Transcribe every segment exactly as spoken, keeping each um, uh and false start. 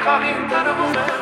խաղին տրվում եմ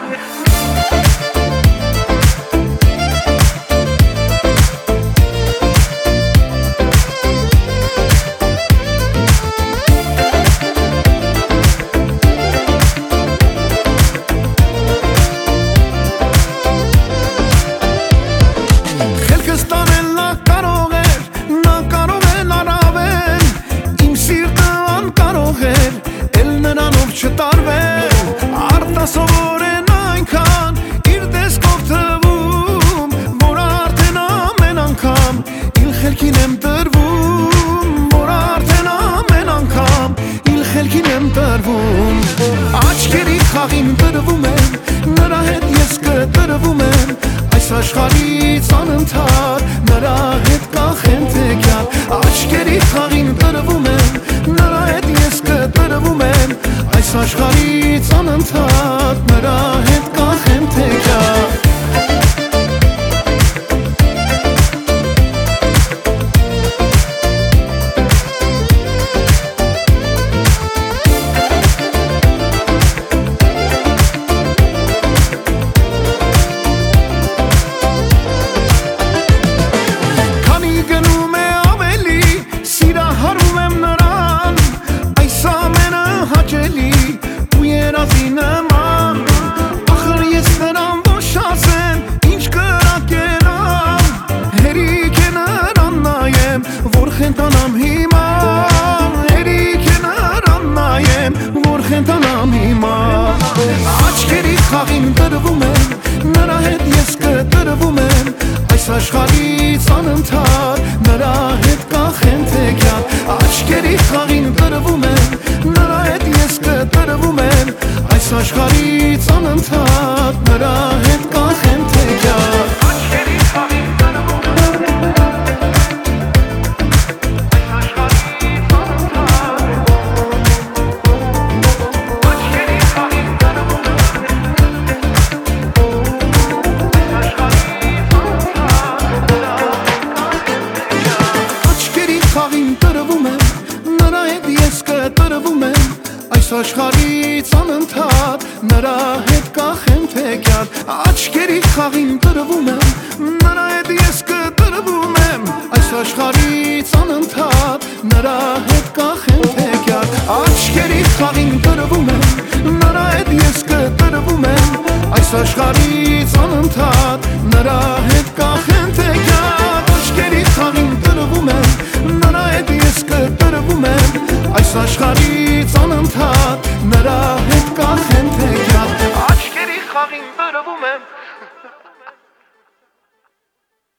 Չտարվել, արտասովոր են այնքան իր տեսքով թվում, որ արդեն ամեն անգամ իլ խելքին եմ տրվում, որ արդեն ամեն անգամ իլ խելքին եմ տրվում Աչքերի խաղին տրվում եմ, նրա հետ ես կտրվում եմ Այս աշխարհից անընդհատ նրա հետ կախեմ թեքյալ Աչքերի խաղին տրվում եմ, նրա հետ ես կտրվում եմ Այս աշխարհից անընդհատ նրա հետ կախեմ թեքյալ Քանի գնում է ավելի, սիրահարվում եմ նրան Այս ամենը հաճելի ու երազի նման Ախր ես նրան ոչ ասեմ, ինչ կրակենամ Հերիք է նրան նայեմ, որ խենթանամ հիմա Հերիք է նրան նայեմ, որ խենթանամ հիմա Աչքերի խաղին տրվում եմ, նրա հետ ես կտրվում եմ Այս աշխարհից անընդհատ նրա հետ կախեմ թեքյալ Աչքերի խաղին տրվում եմ, նրա հետ ես կտրվում եմ Այս աշխարհից անընդհատ նրա հետ կախեմ թեքյալ Աչքերի խաղին տրվում եմ Այս աշխարհից անընդհատ Աչքերի խաղին տրվում եմ Նրա հետ ես կտրվում եմ Այս աշխարհից անընդհատ նրա հետ կախեմ թեքյալ Աչքերի խաղին տրվում եմ Նրա հետ ես կտրվում եմ Այս աշխարհից անընդհատ նրա հետ կախեմ թեքյալ Աչքերի խաղին տրվում եմ Նրա հետ ես կտրվում եմ Այս աշխարհից անընդհատ նրա հետ կախեմ թեքյալ Աչքերի խաղին տրվում եմ Նրա հետ ես կտրվում եմ Այս աշխարհից անընդհատ նրա հետ կախեմ թեքյալ Աչքերի խաղին տրվում եմ